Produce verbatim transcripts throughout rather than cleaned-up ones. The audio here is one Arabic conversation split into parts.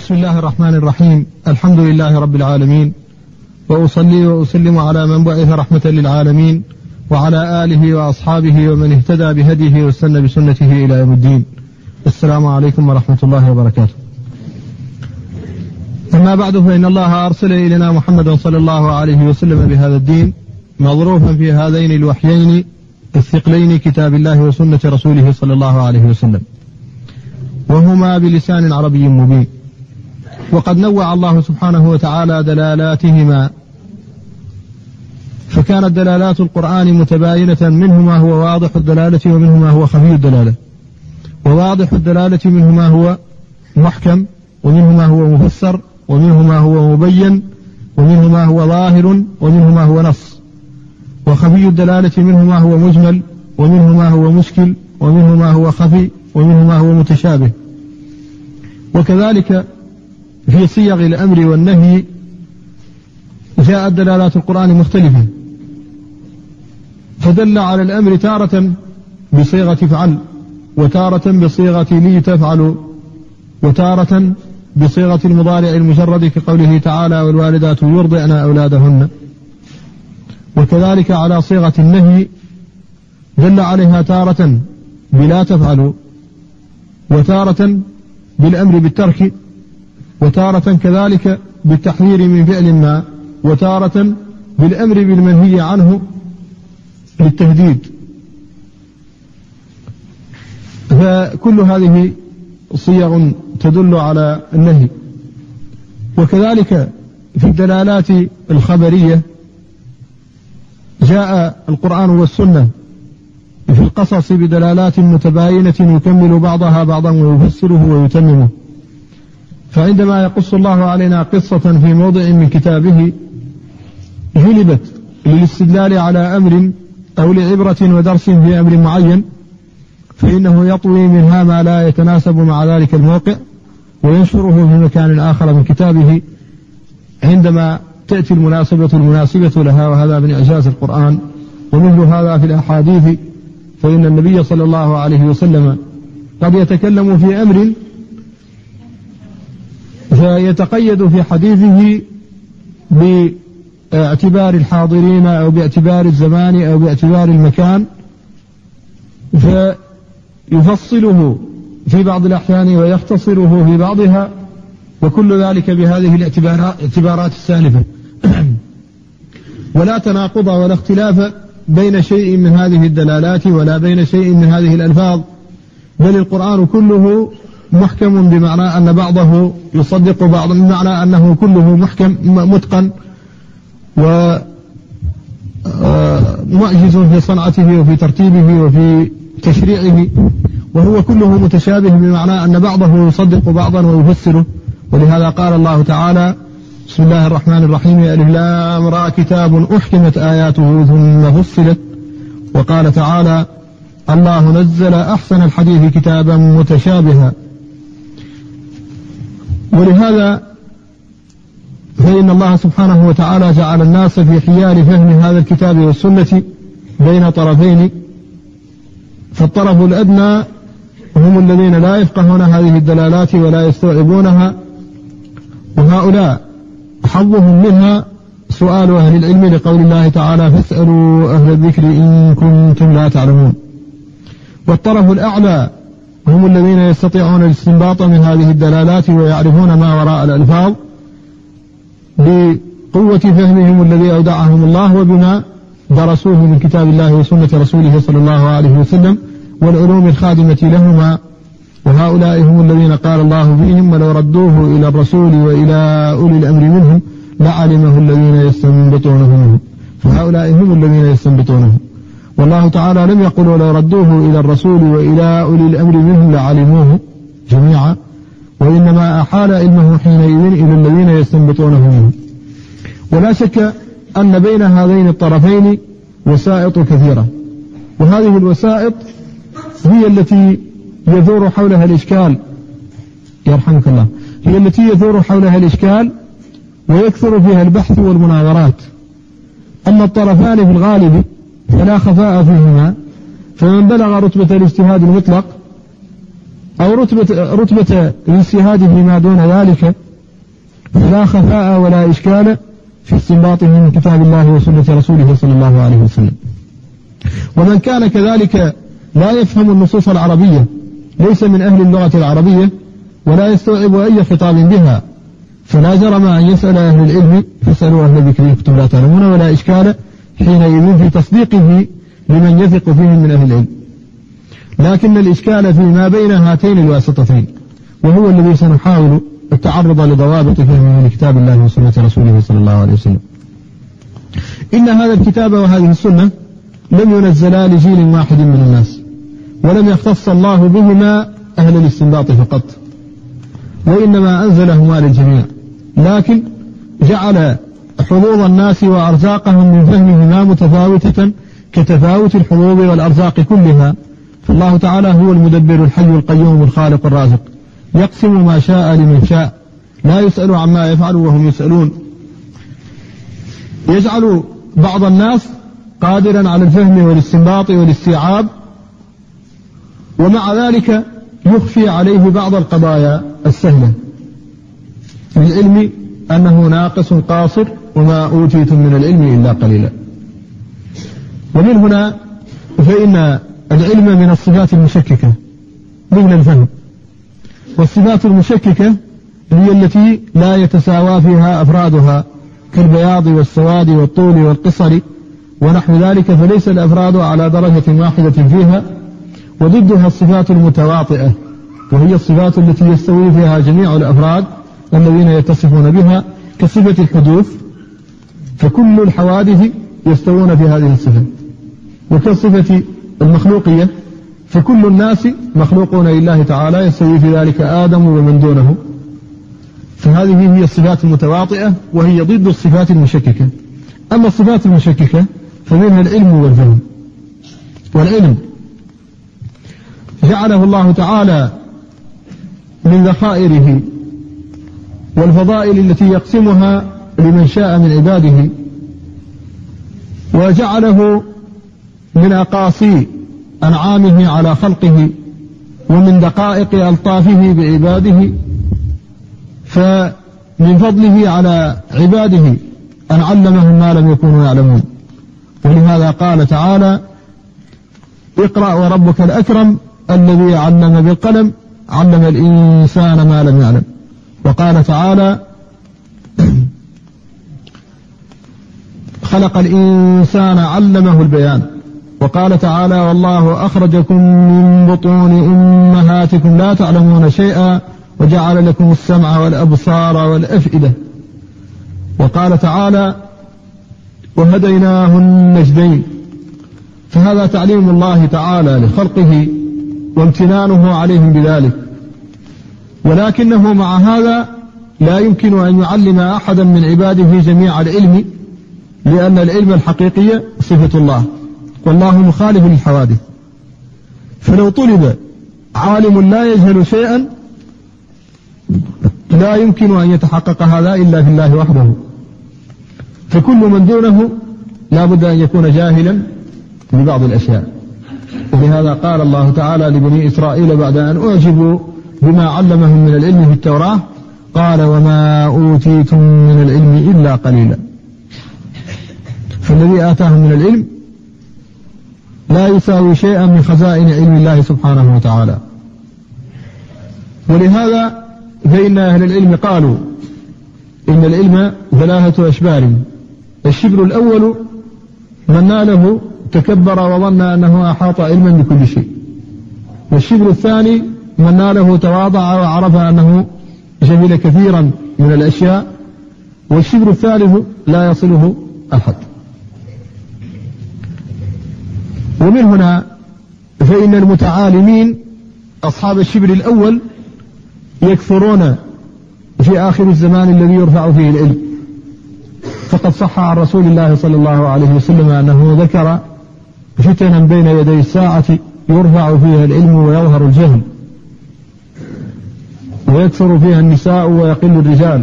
بسم الله الرحمن الرحيم. الحمد لله رب العالمين، وأصلي وأسلم على من بعث رحمة للعالمين وعلى آله وأصحابه ومن اهتدى بهديه واستنى بسنته إلى يوم الدين. السلام عليكم ورحمة الله وبركاته. أما بعد، فإن الله أرسل إلينا محمدا صلى الله عليه وسلم بهذا الدين مظروفا في هذين الوحيين الثقلين، كتاب الله وسنة رسوله صلى الله عليه وسلم، وهما بلسان عربي مبين. وقد نوع الله سبحانه وتعالى دلالاتهما، فكانت دلالات القرآن متباينة، منه ما هو واضح الدلالة ومنه ما هو خفي الدلالة. وواضح الدلالة منه ما هو محكم، ومنه ما هو مفسر، ومنه ما هو مبين، ومنه ما هو ظاهر، ومنه ما هو نص. وخفي الدلالة منه ما هو مجمل، ومنه ما هو مشكل، ومنه ما هو خفي، ومنه ما هو متشابه. وكذلك في صيغ الأمر والنهي جاءت دلالات القرآن مختلفة، فدل على الأمر تارة بصيغة فعل، وتارة بصيغة لي تفعل، وتارة بصيغة المضارع المجرد كقوله تعالى والوالدات يرضعن أولادهن. وكذلك على صيغة النهي دل عليها تارة بلا تفعل، وتارة بالأمر بالترك، وتارة كذلك بالتحذير من فعل ما، وتارة بالأمر بالمنهي عنه للتهديد. فكل هذه صيغ تدل على النهي. وكذلك في الدلالات الخبرية جاء القرآن والسنة في القصص بدلالات متباينة يكمل بعضها بعضا ويفسره ويتممه. فعندما يقص الله علينا قصة في موضع من كتابه جلبت للاستدلال على أمر أو لعبرة ودرس في أمر معين، فإنه يطوي منها ما لا يتناسب مع ذلك الموقع وينشره في مكان آخر من كتابه عندما تأتي المناسبة المناسبة لها، وهذا من إعجاز القرآن. ومثل هذا في الأحاديث، فإن النبي صلى الله عليه وسلم قد يتكلم في أمر فيتقيد في حديثه باعتبار الحاضرين أو باعتبار الزمان أو باعتبار المكان، فيفصله في بعض الأحيان ويختصره في بعضها، وكل ذلك بهذه الاعتبارات السالفة. ولا تناقض ولا اختلاف بين شيء من هذه الدلالات ولا بين شيء من هذه الألفاظ، بل القرآن كله محكم بمعنى أن بعضه يصدق بعض، بمعنى أنه كله محكم متقن ومعجز في صنعته وفي ترتيبه وفي تشريعه، وهو كله متشابه بمعنى أن بعضه يصدق بعضا ويفسره. ولهذا قال الله تعالى بسم الله الرحمن الرحيم ألف لام را كتاب أحكمت آياته ثم فصلت. وقال تعالى الله نزل أحسن الحديث كتابا متشابها. ولهذا فإن الله سبحانه وتعالى جعل الناس في حيال فهم هذا الكتاب والسنة بين طرفين، فالطرف الأدنى هم الذين لا يفقهون هذه الدلالات ولا يستوعبونها، وهؤلاء حظهم منها سؤال أهل العلم لقول الله تعالى فاسألوا أهل الذكر إن كنتم لا تعلمون. والطرف الأعلى هم الذين يستطيعون الاستنباط من هذه الدلالات ويعرفون ما وراء الألفاظ بقوة فهمهم الذي أودعهم الله وبما درسوه من كتاب الله وسنة رسوله صلى الله عليه وسلم والعلوم الخادمة لهما. وهؤلاء هم الذين قال الله فيهم ولو ردوه إلى الرسول وإلى أولي الأمر منهم لعلمه الذين يستنبطونه منهم. فهؤلاء هم الذين يستنبطونه. والله تعالى لم يقل ولو ردوه إلى الرسول وإلى أولي الأمر منهم لعلموه جميعا، وإنما أحال علمه حينئذ إلى الذين يستنبطونه منهم. ولا شك أن بين هذين الطرفين وسائط كثيرة، وهذه الوسائط هي التي يثور حولها الإشكال، يرحمك الله، هي التي يثور حولها الإشكال ويكثر فيها البحث والمناظرات. أما الطرفان في الغالب فلا خفاء فيهما، فمن بلغ رتبة الاجتهاد المطلق أو رتبة, رتبة الاجتهاد فيما دون ذلك فلا خفاء ولا إشكال في استنباطه من كتاب الله وسنة رسوله صلى الله عليه وسلم. ومن كان كذلك لا يفهم النصوص العربية ليس من أهل اللغة العربية ولا يستوعب أي خطاب بها فلا جرم أن يسأل أهل العلم فاسألوا أهل الذكر إن كنتم لا تعلمون، ولا إشكال حينئذ في تصديقه لمن يثق فيهم من أهل العلم. لكن الإشكال فيما بين هاتين الواسطتين، وهو الذي سنحاول التعرض لضوابط فهمه من كتاب الله وسنة رسوله صلى الله عليه وسلم. إن هذا الكتاب وهذه السنة لم ينزلا لجيل واحد من الناس، ولم يختص الله بهما أهل الاستنباط فقط، وإنما أنزلهما للجميع، لكن جعل حظوظ الناس وأرزاقهم من فهمهما متفاوتة كتفاوت الحظوظ والأرزاق كلها. فالله تعالى هو المدبر الحي القيوم الخالق الرازق، يقسم ما شاء لمن شاء، لا يسأل عما يفعل وهم يسألون. يجعل بعض الناس قادرا على الفهم والاستنباط والاستيعاب، ومع ذلك يخفي عليه بعض القضايا السهلة، بالعلم أنه ناقص قاصر وما أوتيتم من العلم إلا قليلا. ومن هنا فإن العلم من الصفات المشككة ضمن الفهم، والصفات المشككة هي التي لا يتساوى فيها أفرادها كالبياض والسواد والطول والقصر ونحو ذلك، فليس الأفراد على درجة واحدة فيها. وضدها الصفات المتواطئة، وهي الصفات التي يستوي فيها جميع الأفراد الذين يتصفون بها، كصفة الحدوث، فكل الحوادث يستوون في هذه الصفة، وكالصفة المخلوقية، فكل الناس مخلوقون لله تعالى يستوي في ذلك آدم ومن دونه. فهذه هي الصفات المتواطئة، وهي ضد الصفات المشككة. أما الصفات المشككة فمنها العلم والفهم. والعلم جعله الله تعالى من ذخائره والفضائل التي يقسمها لمن شاء من عباده، وجعله من أقاصي أنعامه على خلقه ومن دقائق ألطافه بعباده. فمن فضله على عباده أن علمهم ما لم يكونوا يعلمون، ولهذا قال تعالى: اقرأ وربك الأكرم الذي علم بالقلم علم الإنسان ما لم يعلم. وقال تعالى: خلق الإنسان علمه البيان. وقال تعالى: والله أخرجكم من بطون أمهاتكم لا تعلمون شيئا وجعل لكم السمع والأبصار والأفئدة. وقال تعالى: وهديناه النجدين. فهذا تعليم الله تعالى لخلقه وامتنانه عليهم بذلك، ولكنه مع هذا لا يمكن أن يعلم أحدا من عباده جميع العلم، لأن العلم الحقيقي صفة الله، والله مخالف للحوادث. فلو طلب عالم لا يجهل شيئا لا يمكن أن يتحقق هذا إلا في الله وحده، فكل من دونه لا بد أن يكون جاهلا ببعض الأشياء. ولهذا قال الله تعالى لبني إسرائيل بعد أن أعجبوا بما علمهم من العلم في التوراة: قال: وما أوتيتم من العلم إلا قليلا. فالذي آتاهم من العلم لا يساوي شيئا من خزائن علم الله سبحانه وتعالى. ولهذا فإن أهل العلم قالوا إن العلم ثلاثة أشبار: الشبر الأول من ناله تكبر وظن أنه أحاط علما بكل شيء، والشبر الثاني من ناله تواضع وعرف أنه جهل كثيرا من الأشياء، والشبر الثالث لا يصله أحد. ومن هنا فإن المتعالمين أصحاب الشبر الأول يكثرون في آخر الزمان الذي يرفع فيه العلم، فقد صح عن رسول الله صلى الله عليه وسلم أنه ذكر فتنا بين يدي الساعة يرفع فيها العلم ويظهر الجهل، ويكثر فيها النساء ويقل الرجال،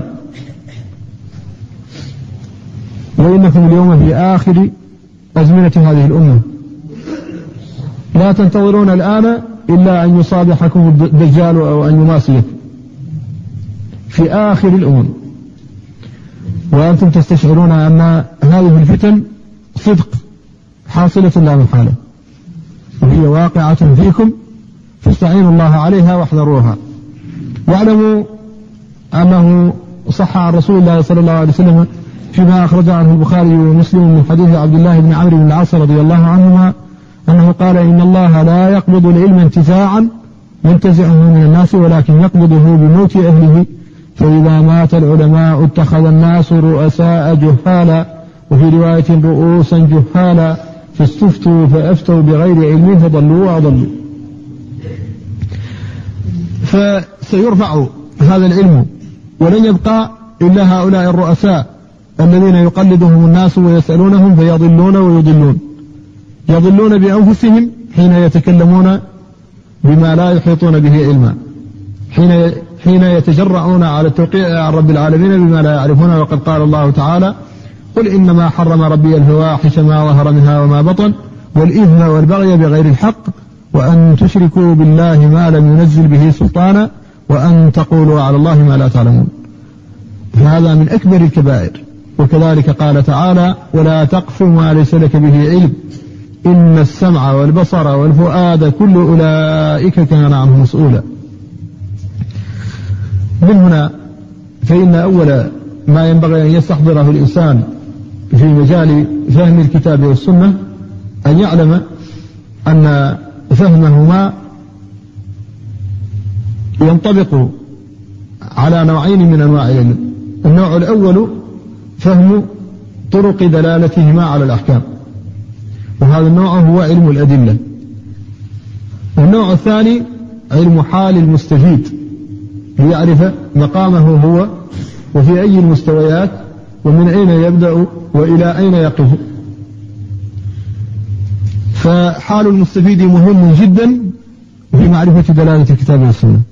وإنكم اليوم في آخر أزمنة هذه الأمة، لا تنتظرون الآن إلا أن يصابحكم الدجال أو أن يماسيكم في آخر الأمم، وأنتم تستشعرون أن هذه الفتن صدق حاصلة لا محالة، وهي واقعة فيكم، فاستعينوا الله عليها واحذروها. واعلموا أنه صح عن رسول الله صلى الله عليه وسلم فيما أخرج عنه البخاري ومسلم من حديث عبد الله بن عمرو بن العاص رضي الله عنهما أنه قال: إن الله لا يقبض العلم انتزاعا ينتزعه من الناس، ولكن يقبضه بموت أهله، فإذا مات العلماء اتخذ الناس رؤساء جهالا، وفي رواية رؤوسا جهالا، فاستفتوا فأفتوا بغير علم فضلوا وأضلوا. فسيرفع هذا العلم، ولن يبقى إلا هؤلاء الرؤساء الذين يقلدهم الناس ويسألونهم فيضلون ويضلون، يضلون بأنفسهم حين يتكلمون بما لا يحيطون به علما، حين حين يتجرؤون على التوقيع عن رب العالمين بما لا يعرفون. وقد قال الله تعالى: قل إنما حرم ربي الفواحش ما ظهر منها وما بطن والإثم والبغي بغير الحق وأن تشركوا بالله ما لم ينزل به سلطانا وأن تقولوا على الله ما لا تعلمون. هذا من أكبر الكبائر. وكذلك قال تعالى: ولا تقف ما ليس لك به علم إن السمع والبصر والفؤاد كل أولئك كان عنه مسؤولا. من هنا فإن أول ما ينبغي أن يستحضره الإنسان في مجال فهم الكتاب والسنة أن يعلم أن فهمهما ينطبق على نوعين من أنواع العلم. النوع الأول فهم طرق دلالتهما على الأحكام، وهذا النوع هو علم الأدلة. والنوع الثاني علم حال المستفيد، ليعرف مقامه هو وفي أي المستويات ومن أين يبدأ وإلى أين يقف. فحال المستفيد مهم جدا في معرفة دلالة الكتاب والسنة.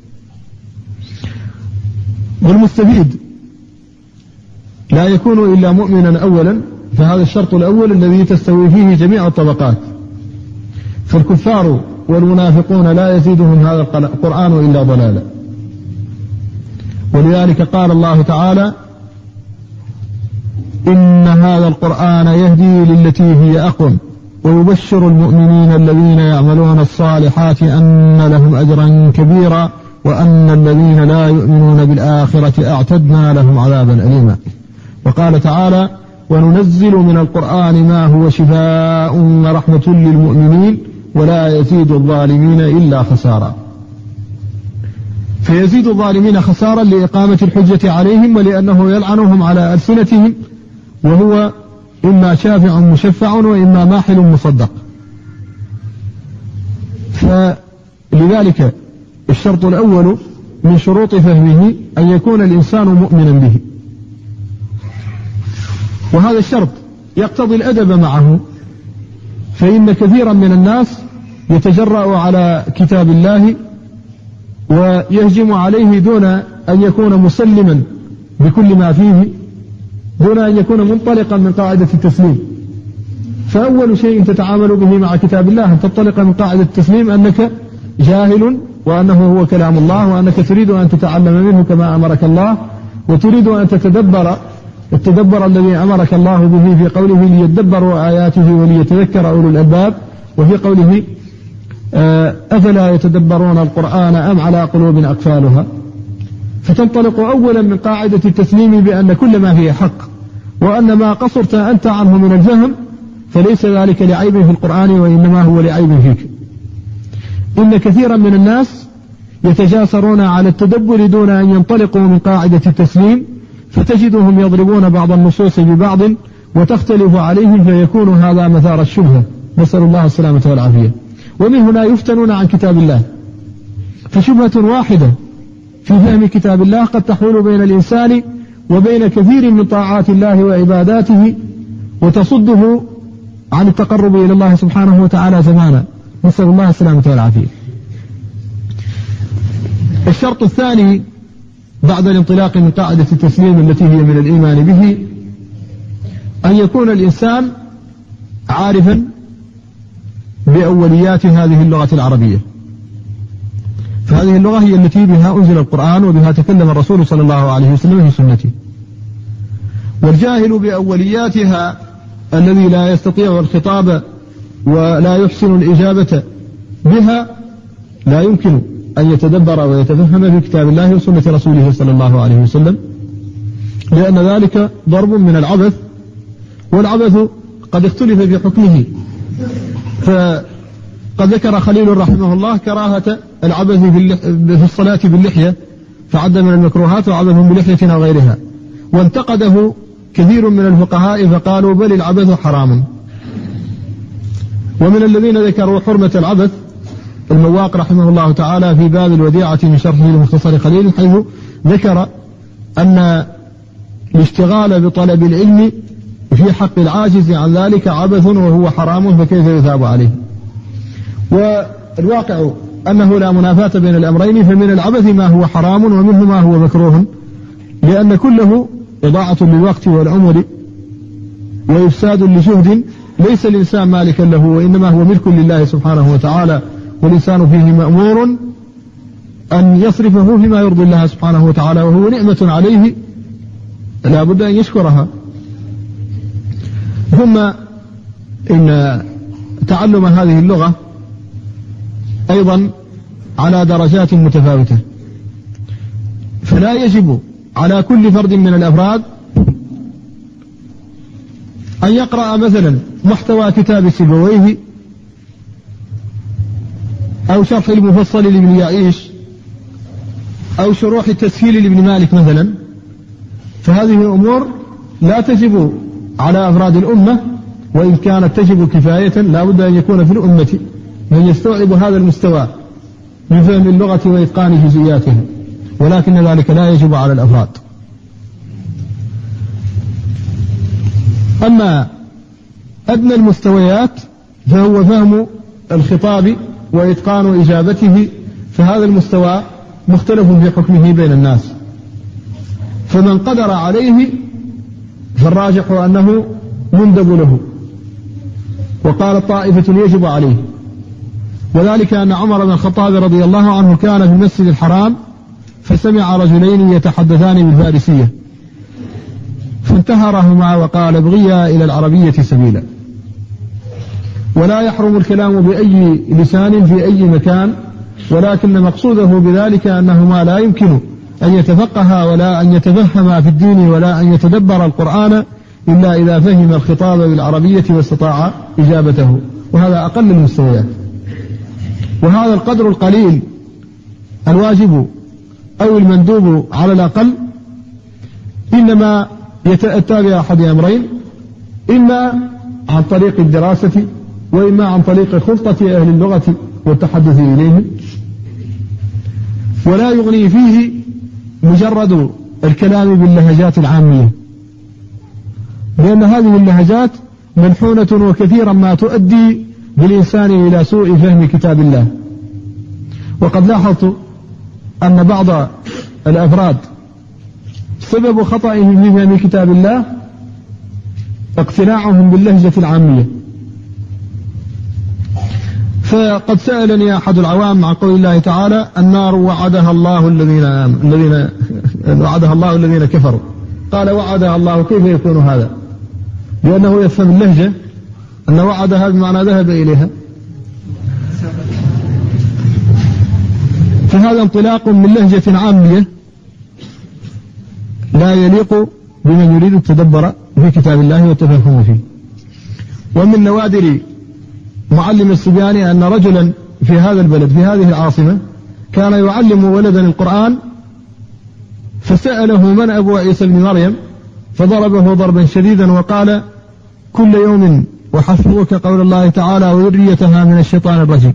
والمستفيد لا يكون إلا مؤمنا أولا، فهذا الشرط الأول الذي تستوي فيه جميع الطبقات. فالكفار والمنافقون لا يزيدهم هذا القرآن إلا ضلالا. ولذلك قال الله تعالى: إن هذا القرآن يهدي للتي هي أقوم ويبشر المؤمنين الذين يعملون الصالحات أن لهم أجرا كبيرا وأن الذين لا يؤمنون بالآخرة أعتدنا لهم عذابا أليما. وقال تعالى: وننزل من القرآن ما هو شفاء ورحمة للمؤمنين ولا يزيد الظالمين إلا خسارا. فيزيد الظالمين خسارا لإقامة الحجة عليهم ولأنه يلعنهم على ألسنتهم، وهو إما شافع مشفع وإما ماحل مصدق. فلذلك الشرط الأول من شروط فهمه أن يكون الإنسان مؤمنا به، وهذا الشرط يقتضي الأدب معه، فإن كثيرا من الناس يتجرأ على كتاب الله ويهجم عليه دون أن يكون مسلما بكل ما فيه، دون أن يكون منطلقا من قاعدة التسليم. فأول شيء تتعامل به مع كتاب الله أن تنطلق من قاعدة التسليم أنك جاهل وأنه هو كلام الله، وأنك تريد أن تتعلم منه كما أمرك الله، وتريد أن تتدبر التدبر الذي أمرك الله به في قوله ليتدبروا آياته وليتذكر أولو الألباب، وفي قوله أفلا يتدبرون القرآن أم على قلوب أقفالها. فتنطلق أولا من قاعدة التسليم بأن كل ما فيه حق، وأن ما قصرت أنت عنه من الفهم فليس ذلك لعيب في القرآن وإنما هو لعيب فيك. إن كثيرا من الناس يتجاسرون على التدبر دون أن ينطلقوا من قاعدة التسليم، فتجدهم يضربون بعض النصوص ببعض وتختلف عليهم، فيكون هذا مثار الشبهة، نسأل الله السلامة والعافية. ومن هنا يفتنون عن كتاب الله. فشبهة واحدة في فهم كتاب الله قد تحول بين الإنسان وبين كثير من طاعات الله وعباداته، وتصده عن التقرب إلى الله سبحانه وتعالى زمانا، نسأل الله السلامة والعافية. الشرط الثاني بعد الانطلاق من قاعدة التسليم التي هي من الإيمان به أن يكون الإنسان عارفا بأوليات هذه اللغة العربية، فهذه اللغة هي التي بها أنزل القرآن وبها تكلم الرسول صلى الله عليه وسلم في سنته. والجاهل بأولياتها الذي لا يستطيع الخطاب ولا يحسن الإجابة بها لا يمكن أن يتدبر ويتفهم في كتاب الله وسنة رسوله صلى الله عليه وسلم، لأن ذلك ضرب من العبث، والعبث قد اختلف في حكمه. فقد ذكر خليل رحمه الله كراهة العبث في الصلاة باللحية فعد من المكروهات وعبث بلحية أو غيرها، وانتقده كثير من الفقهاء فقالوا بل العبث حرام. ومن الذين ذكروا حرمة العبث المواق رحمه الله تعالى في باب الوديعة من شرحه لمختصر خليل، حيث ذكر أن الاشتغال بطلب العلم في حق العاجز عن ذلك عبث وهو حرام فكيف يثاب عليه. والواقع أنه لا منافاة بين الأمرين، فمن العبث ما هو حرام ومنه ما هو مكروه، لأن كله إضاعة للوقت والعمر وإفساد لجهد ليس الإنسان مالكا له، وإنما هو ملك لله سبحانه وتعالى، والإنسان فيه مأمور أن يصرفه فيما يرضي الله سبحانه وتعالى، وهو نعمة عليه لا بد أن يشكرها. ثم إن تعلم هذه اللغة أيضا على درجات متفاوتة، فلا يجب على كل فرد من الأفراد أن يقرأ مثلا محتوى كتاب سيبويه أو شرح المفصل لابن يعيش أو شروح التسهيل لابن مالك مثلا، فهذه أمور لا تجب على أفراد الأمة، وإن كانت تجب كفاية لا بد أن يكون في الأمة من يستوعب هذا المستوى من فهم اللغة وإتقان جزئياتها، ولكن ذلك لا يجب على الأفراد. أما أدنى المستويات فهو فهم الخطاب وإتقان إجابته، فهذا المستوى مختلف في حكمه بين الناس، فمن قدر عليه فالراجح أنه مندب له، وقال طائفة يجب عليه، وذلك أن عمر بن الخطاب رضي الله عنه كان في المسجد الحرام فسمع رجلين يتحدثان بالفارسية فانتهرهما وقال ابغيا إلى العربية سبيلا. ولا يحرم الكلام بأي لسان في أي مكان، ولكن مقصوده بذلك أنهما لا يمكن أن يتفقها ولا أن يتفهم في الدين ولا أن يتدبر القرآن إلا إذا فهم الخطاب بالعربية واستطاع إجابته، وهذا أقل المستويات. وهذا القدر القليل الواجب أو المندوب على الأقل إنما يتأتى بأحد أمرين، إما عن طريق الدراسة وإما عن طريق خلطة أهل اللغة والتحدث إليهم، ولا يغني فيه مجرد الكلام باللهجات العامية، لأن هذه اللهجات منحونة وكثيرا ما تؤدي بالإنسان إلى سوء فهم كتاب الله. وقد لاحظت أن بعض الأفراد سبب خطئهم في فهم كتاب الله اقتناعهم باللهجة العامية. فقد سألني أحد العوام عن قول الله تعالى النار وعدها الله الذين الذين وعدها الله الذين كفروا، قال وعدها الله كيف يكون هذا؟ لأنه يفهم اللهجة أن وعدها بمعنى ذهب إليها، فهذا انطلاق من لهجة عامية لا يليق بمن يريد التدبر في كتاب الله والتفهم فيه. ومن نوادر معلم الصبيان أن رجلا في هذا البلد في هذه العاصمة كان يعلم ولدا القرآن، فسأله من أبو عيسى بن مريم فضربه ضربا شديدا وقال كل يوم وحسبك قول الله تعالى وذريتها من الشيطان الرجيم.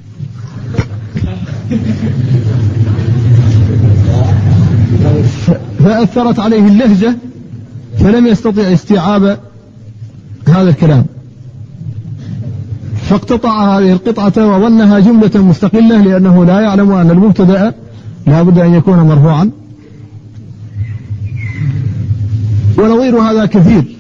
فأثرت عليه اللهجة فلم يستطع استيعاب هذا الكلام، فاقتطع هذه القطعة وظنها جملة مستقلة، لأنه لا يعلم أن المبتدأ لا بد أن يكون مرفوعا. ونظير هذا كثير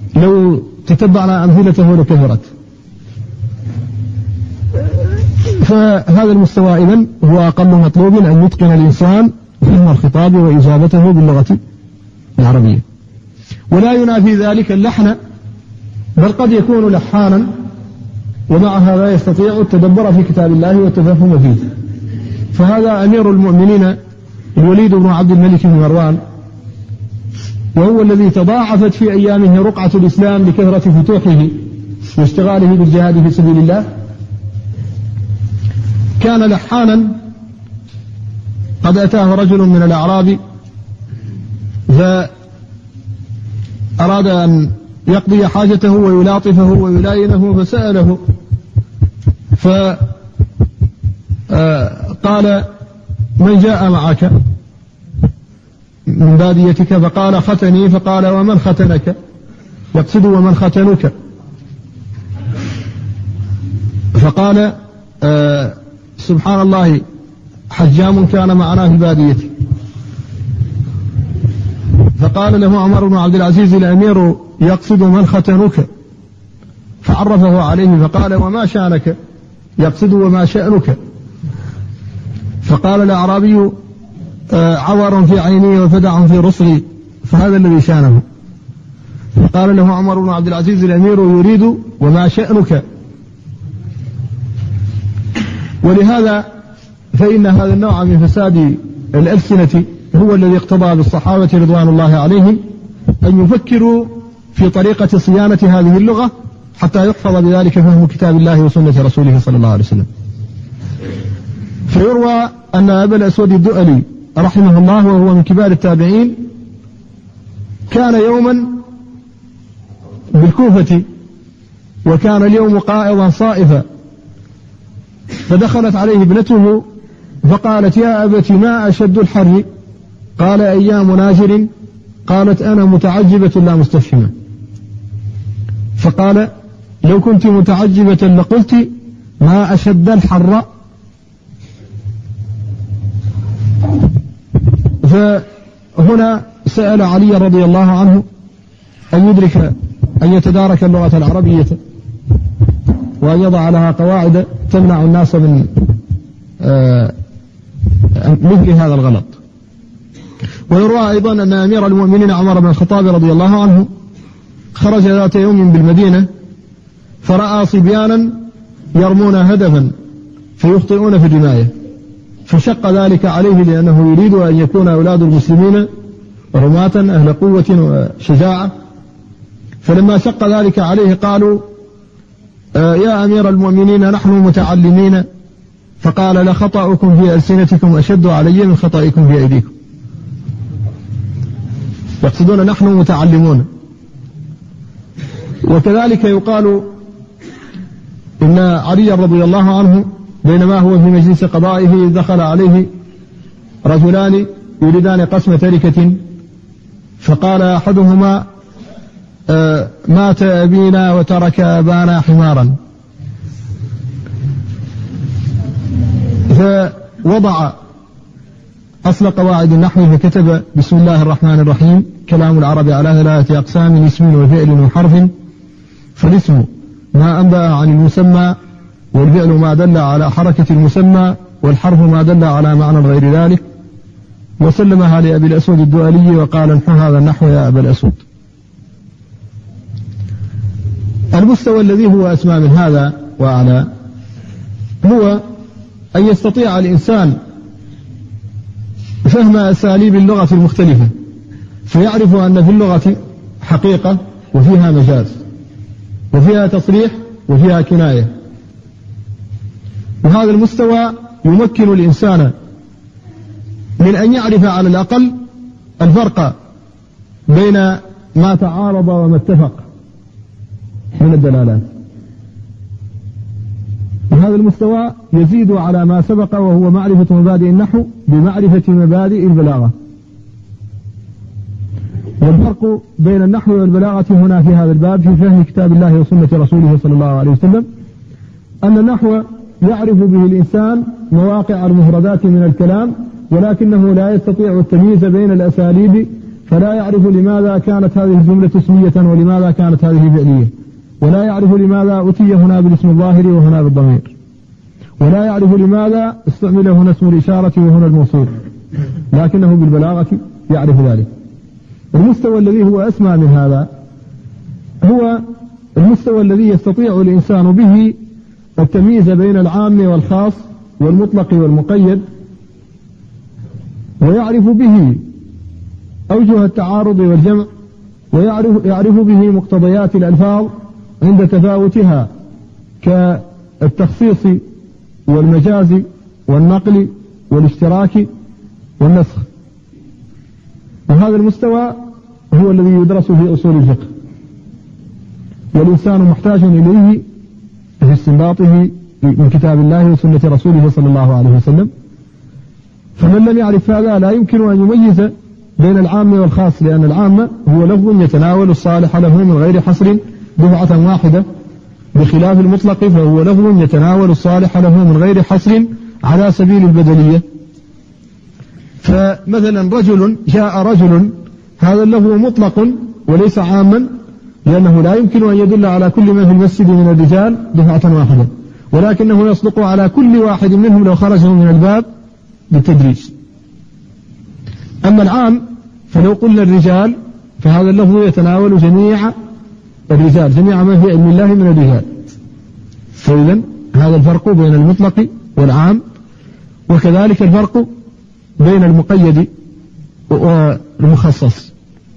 لو تتبعنا أمثلته لكثرت. فهذا المستوى إذن هو أقل مطلوب أن يتقن الإنسان فهم الخطاب وإجابته باللغة العربية. ولا ينافي ذلك اللحن، بل قد يكون لحانا ومع هذا يستطيع التدبر في كتاب الله والتفهم فيه. فهذا أمير المؤمنين الوليد بن عبد الملك بن مروان، وهو الذي تضاعفت في أيامه رقعة الإسلام لكثرة فتوحه واشتغاله بالجهاد في سبيل الله. كان لحانا، قد أتاه رجل من الأعراب فأراد أن يقضي حاجته ويلاطفه ويلاينه، فسأله فقال: من جاء معك من باديتك؟ فقال: ختني. فقال: ومن ختنك؟ يقصد ومن ختنك؟ فقال: آه سبحان الله، حجام كان معنا في البادية. فقال له عمر بن عبد العزيز: الأمير يقصد من ختنك. فعرفه عليه فقال: وما شانك؟ يقصد وما شأنك. فقال الأعرابي: آه عور في عيني وفدع في رسلي، فهذا الذي شانه. فقال له عمر بن عبد العزيز: الأمير يريد وما شأنك. ولهذا فإن هذا النوع من فساد الألسنة هو الذي اقتضى بالصحابة رضوان الله عليهم أن يفكروا في طريقة صيانة هذه اللغة حتى يحفظ بذلك فهم كتاب الله وسنة رسوله صلى الله عليه وسلم. فيروى أن أبا الأسود الدؤلي رحمه الله، وهو من كبار التابعين، كان يوما بالكوفة، وكان اليوم قائضا صائفا، فدخلت عليه ابنته فقالت: يا أبت ما أشد الحر؟ قال: أيام ناجر. قالت: أنا متعجبة لا مستفهمة. فقال: لو كنت متعجبة لقلت ما أشد الحر. فهنا سأل علي رضي الله عنه أن يدرك أن يتدارك اللغة العربية وأن يضع لها قواعد تمنع الناس من آه مثل هذا الغلط. ويروى أيضا أن أمير المؤمنين عمر بن الخطاب رضي الله عنه خرج ذات يوم بالمدينة فرأى صبيانا يرمون هدفا فيخطئون في الرماية، فشق ذلك عليه لأنه يريد أن يكون أولاد المسلمين رماة أهل قوة وشجاعة. فلما شق ذلك عليه قالوا: آه يا أمير المؤمنين نحن متعلمين. فقال: لخطأكم في ألسنتكم أشد علي من خطأكم في أيديكم. يقصدون نحن متعلمون. وكذلك يقال إن علي رضي الله عنه بينما هو في مجلس قضائه دخل عليه رجلان يريدان قسم تركة، فقال أحدهما: آه مات أبينا وترك أبانا حمارا. فوضع أصل قواعد النحو فكتب: بسم الله الرحمن الرحيم، كلام العرب على ثلاثة أقسام: اسم وفعل وحرف. فالاسم ما أنبأ عن المسمى، والفعل ما دل على حركة المسمى، والحرف ما دل على معنى غير ذلك. وسلمها لأبي الأسود الدؤلي وقال: انحو هذا النحو يا أبا الأسود. المستوى الذي هو أسمى من هذا وأعلى هو أن يستطيع الإنسان فهم أساليب اللغة المختلفة، فيعرف أن في اللغة حقيقة وفيها مجاز، وفيها تصريح وفيها كناية. وهذا المستوى يمكن الإنسان من أن يعرف على الأقل الفرق بين ما تعارض وما اتفق من الدلالات. وهذا المستوى يزيد على ما سبق، وهو معرفة مبادئ النحو بمعرفة مبادئ البلاغة. والفرق بين النحو والبلاغة هنا في هذا الباب في فهم كتاب الله وسنة رسوله صلى الله عليه وسلم أن النحو يعرف به الإنسان مواقع المفردات من الكلام، ولكنه لا يستطيع التمييز بين الأساليب، فلا يعرف لماذا كانت هذه الجملة اسمية ولماذا كانت هذه فعلية، ولا يعرف لماذا أتي هنا بالاسم الظاهر وهنا بالضمير. ولا يعرف لماذا استعمل هنا اسم الإشارة وهنا الموصول، لكنه بالبلاغة يعرف ذلك. المستوى الذي هو أسمى من هذا هو المستوى الذي يستطيع الإنسان به التمييز بين العام والخاص والمطلق والمقيد، ويعرف به أوجه التعارض والجمع، ويعرف يعرف به مقتضيات الألفاظ عند تفاوتها كالتخصيص والمجاز والنقل والاشتراك والنسخ. وهذا المستوى هو الذي يدرس في أصول الفقه، والإنسان محتاج إليه في استنباطه من كتاب الله وسنة رسوله صلى الله عليه وسلم. فمن لم يعرف هذا لا يمكن أن يميز بين العام والخاص، لأن العام هو لفظ يتناول الصالح له من غير حصر دفعة واحدة، بخلاف المطلق فهو لفظ يتناول الصالح له من غير حصر على سبيل البدلية. فمثلا رجل جاء رجل، هذا اللفظ مطلق وليس عاما، لأنه لا يمكن أن يدل على كل من في المسجد من الرجال دفعة واحدة، ولكنه يصدق على كل واحد منهم لو خرجوا من الباب بالتدريج. أما العام فلو قلنا الرجال فهذا اللفظ يتناول جميع الرجال، جميع ما في علم الله من الرجال. فإذن هذا الفرق بين المطلق والعام، وكذلك الفرق بين المقيد والمخصص.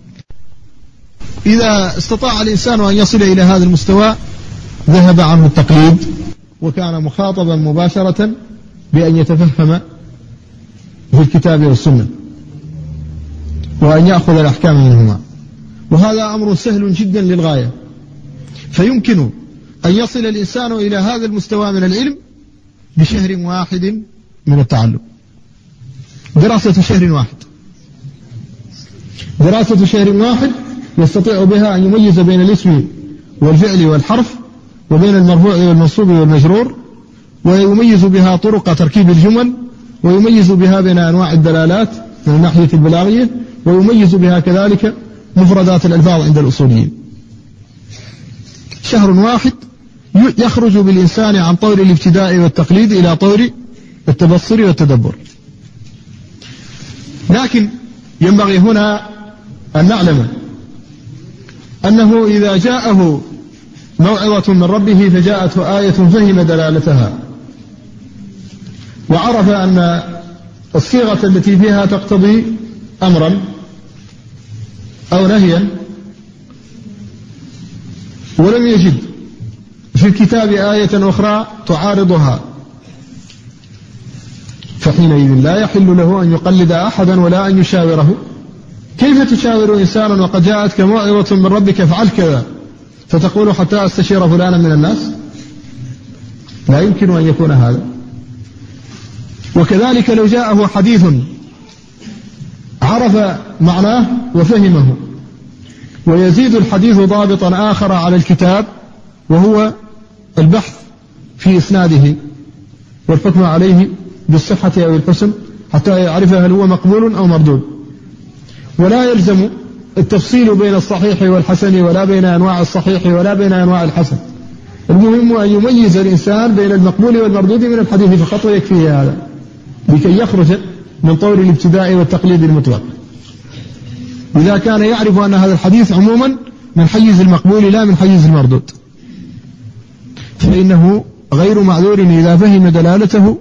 إذا استطاع الإنسان أن يصل إلى هذا المستوى ذهب عنه التقليد، وكان مخاطبا مباشرة بأن يتفهم في الكتاب والسنة وأن يأخذ الأحكام منهما، وهذا أمر سهل جدا للغاية. فيمكن أن يصل الإنسان إلى هذا المستوى من العلم بشهر واحد من التعلم، دراسة شهر واحد، دراسة شهر واحد يستطيع بها أن يميز بين الاسم والفعل والحرف، وبين المرفوع والمنصوب والمجرور، ويميز بها طرق تركيب الجمل، ويميز بها بين أنواع الدلالات من الناحية البلاغية، ويميز بها كذلك مفردات الألفاظ عند الأصوليين. شهر واحد يخرج بالإنسان عن طور الابتداء والتقليد إلى طور التبصر والتدبر. لكن ينبغي هنا أن نعلم أنه إذا جاءه موعظة من ربه فجاءته آية فهم دلالتها، وعرف أن الصيغة التي فيها تقتضي أمرا أو نهيا، ولم يجد في الكتاب آية أخرى تعارضها، فحينئذ لا يحل له أن يقلد أحدا ولا أن يشاوره. كيف تشاور إنسانا وقد جاءتك موعظة من ربك افعل كذا فتقول حتى أستشير فلانا من الناس؟ لا يمكن أن يكون هذا. وكذلك لو جاءه حديث عرف معناه وفهمه، ويزيد الحديث ضابطا آخر على الكتاب وهو البحث في إسناده والحكم عليه بالصحة أو الحسن حتى يعرف هل هو مقبول أو مردود، ولا يلزم التفصيل بين الصحيح والحسن ولا بين أنواع الصحيح ولا بين أنواع الحسن. المهم أن يميز الإنسان بين المقبول والمردود من الحديث فقط ويكفيه هذا لكي يخرج من طور الابتداء والتقليد المطلق. إذا كان يعرف أن هذا الحديث عموما من حيز المقبول لا من حيز المردود، فإنه غير معذور إذا فهم دلالته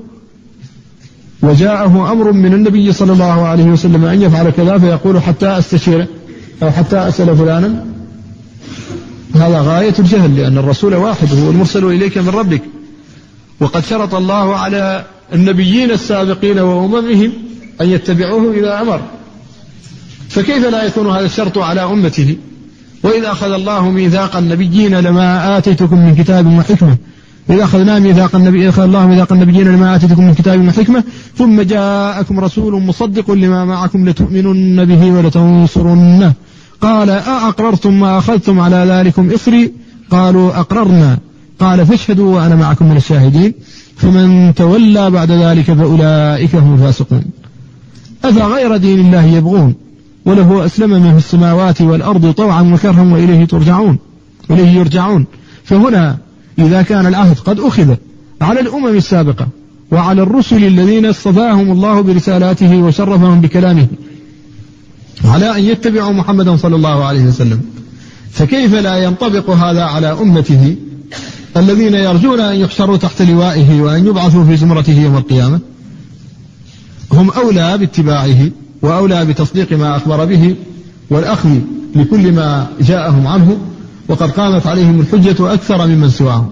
وجاءه أمر من النبي صلى الله عليه وسلم أن يفعل كذا فيقول حتى أستشير أو حتى أسأل فلانا. هذا غاية الجهل، لأن الرسول واحد هو المرسل إليك من ربك، وقد شرط الله على النبيين السابقين وأممهم أن يتبعوه إذا أمر، فكيف لا يكون هذا الشرط على أمته؟ وإذا أخذ الله ميثاق النبيين لما آتيتكم من كتاب وحكمة، إذا أخذنا ميثاق النبي أخذ الله ميثاق النبيين لما آتيتكم من كتاب وحكمة ثم جاءكم رسول مصدق لما معكم لتؤمنن به ولتنصرنه قال أأقررتم ما أخذتم على ذلكم إصري قالوا أقررنا قال فاشهدوا وأنا معكم من الشاهدين فمن تولى بعد ذلك فأولئك هم الفاسقون. أفغير دين الله يبغون وله أسلم من في السماوات والأرض طوعا وكرها وإليه ترجعون إليه يرجعون. فهنا إذا كان العهد قد أخذ على الأمم السابقة وعلى الرسل الذين اصطفاهم الله برسالاته وشرفهم بكلامه على أن يتبعوا محمدا صلى الله عليه وسلم، فكيف لا ينطبق هذا على أمته الذين يرجون أن يحشروا تحت لوائه وأن يبعثوا في زمرته يوم القيامة؟ هم أولى باتباعه وأولى بتصديق ما أخبر به والأخذ لكل ما جاءهم عنه، وقد قامت عليهم الحجة أكثر ممن سواهم.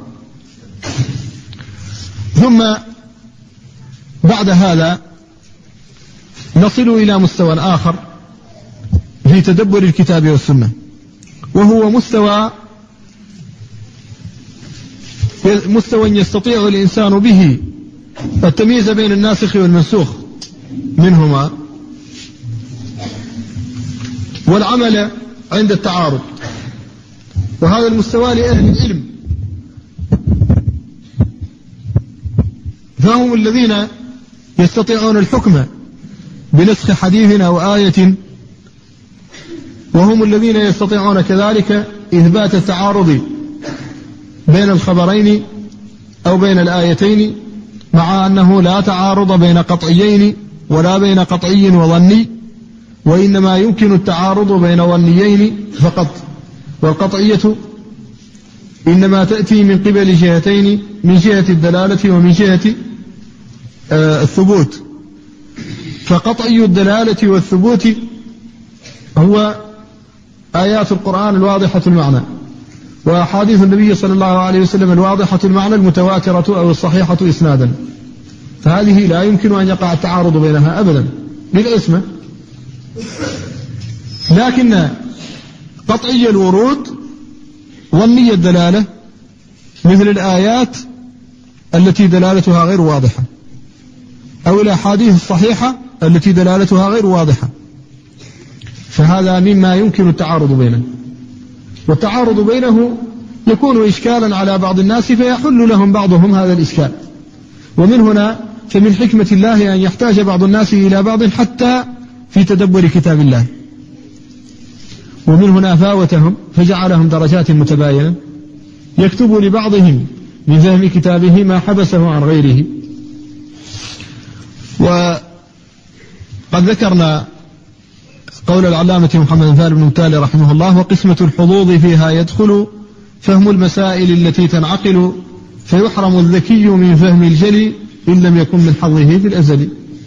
ثم بعد هذا نصل إلى مستوى آخر في تدبر الكتاب والسنة، وهو مستوى مستوى يستطيع الإنسان به التمييز بين الناسخ والمنسوخ منهما والعمل عند التعارض. وهذا المستوى لأهل العلم، فهم الذين يستطيعون الحكم بنسخ حديث أو آية، وهم الذين يستطيعون كذلك إثبات التعارض بين الخبرين أو بين الآيتين، مع أنه لا تعارض بين قطعيين ولا بين قطعي وظني، وإنما يمكن التعارض بين ظنيين فقط، والقطعية إنما تأتي من قبل جهتين، من جهة الدلالة ومن جهة آه الثبوت. فقطعي الدلالة والثبوت هو آيات القرآن الواضحة المعنى، وأحاديث النبي صلى الله عليه وسلم الواضحة المعنى المتواترة أو الصحيحة إسنادا، فهذه لا يمكن أن يقع التعارض بينها أبدا بالعصمة. لكن قطعي الورود ظني الدلالة مثل الآيات التي دلالتها غير واضحة، أو الأحاديث الصحيحة التي دلالتها غير واضحة، فهذا مما يمكن التعارض بينه، والتعارض بينه يكون إشكالا على بعض الناس فيحل لهم بعضهم هذا الإشكال. ومن هنا فمن حكمة الله أن يحتاج بعض الناس إلى بعض حتى في تدبر كتاب الله، ومن هنا فاوتهم فجعلهم درجات متباينة، يكتب لبعضهم من فهم كتابه ما حبسه عن غيره. وقد ذكرنا قول العلامة محمد بن ثالث بن متالي رحمه الله: وقسمة الحظوظ فيها يدخل فهم المسائل التي تنعقل، فيحرم الذكي من فهم الجلي إن لم يكن من حظه في الأزل.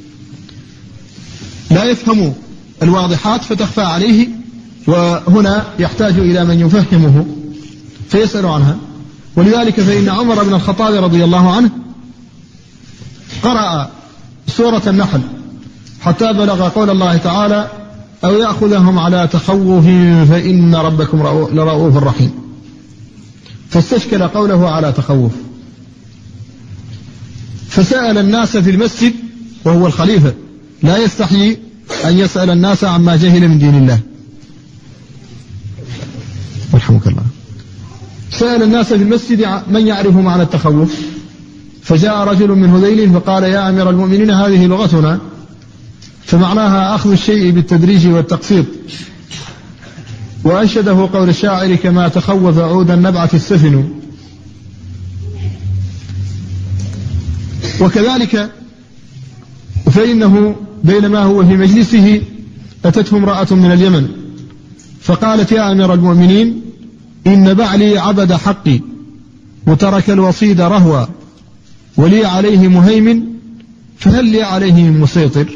لا يفهم الواضحات فتخفى عليه، وهنا يحتاج إلى من يفهمه فيسأل عنها. ولذلك فإن عمر بن الخطاب رضي الله عنه قرأ سورة النحل حتى بلغ قول الله تعالى: أو يأخذهم على تخوف فإن ربكم لرؤوف رحيم، فاستشكل قوله على تخوف، فسأل الناس في المسجد، وهو الخليفة لا يستحيي أن يسأل الناس عما جهل من دين الله، رحمك الله. سأل الناس في المسجد من يعرف معنى التخوف، فجاء رجل من هذيل فقال: يا أمير المؤمنين هذه لغتنا، فمعناها أخذ الشيء بالتدريج والتقسيط. وأنشده قول الشاعر: كما تخوف عود النبعة السفن. وكذلك فإنه بينما هو في مجلسه أتته امرأة من اليمن فقالت: يا أمير المؤمنين إن بعلي عبد حقي وترك الوصيد رهوى ولي عليه مهيمن فهل لي عليه من مسيطر؟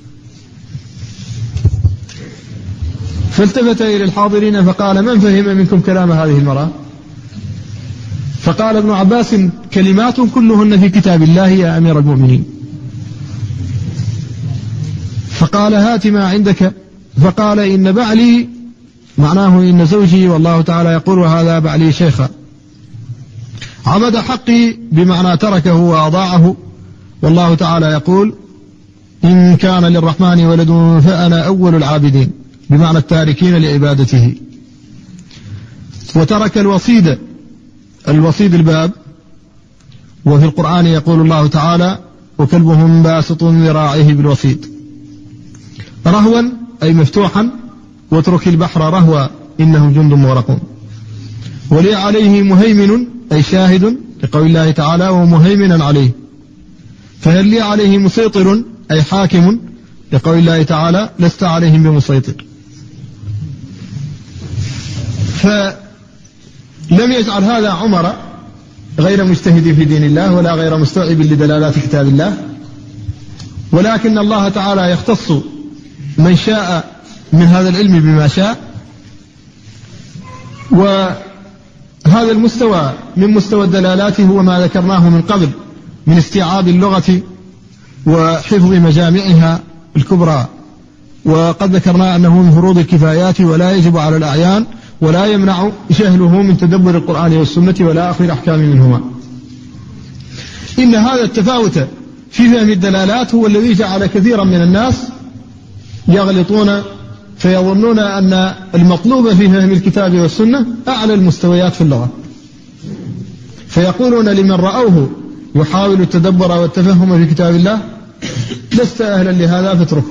فالتفت إلى الحاضرين فقال: من فهم منكم كلام هذه المرأة؟ فقال ابن عباس: كلمات كلهن في كتاب الله يا أمير المؤمنين. فقال: هات ما عندك. فقال: إن بعلي، معناه إن زوجي، والله تعالى يقول: وهذا بعلي شيخا، عبد حقي بمعنى تركه وأضاعه، والله تعالى يقول: إن كان للرحمن ولد فأنا أول العابدين، بمعنى التاركين لعبادته. وترك الوصيد، الوصيد الباب، وفي القرآن يقول الله تعالى: وكلبهم باسط ذراعيه بالوصيد. رهوا أي مفتوحا، واترك البحر رهوا إنهم جند مغرقون. ولي عليه مهيمن أي شاهد لقول الله تعالى ومهيمنا عليه، فهل لي عليه مسيطر أي حاكم لقول الله تعالى لست عليهم بمسيطر. فلم يجعل هذا عمر غير مجتهد في دين الله ولا غير مستوعب لدلالات كتاب الله، ولكن الله تعالى يختص من شاء من هذا العلم بما شاء. وهذا المستوى من مستوى الدلالات هو ما ذكرناه من قبل من استيعاب اللغة وحفظ مجامعها الكبرى، وقد ذكرنا أنه من فروض الكفايات ولا يجب على الأعيان ولا يمنع جهله من تدبر القرآن والسنة ولا أخذ الأحكام منهما. إن هذا التفاوت في فهم الدلالات هو الذي جعل كثيرا من الناس يغلطون فيظنون أن المطلوب في فهم الكتاب والسنة أعلى المستويات في اللغة، فيقولون لمن رأوه يحاول التدبر والتفهم في كتاب الله لست أهلا لهذا فاتركه.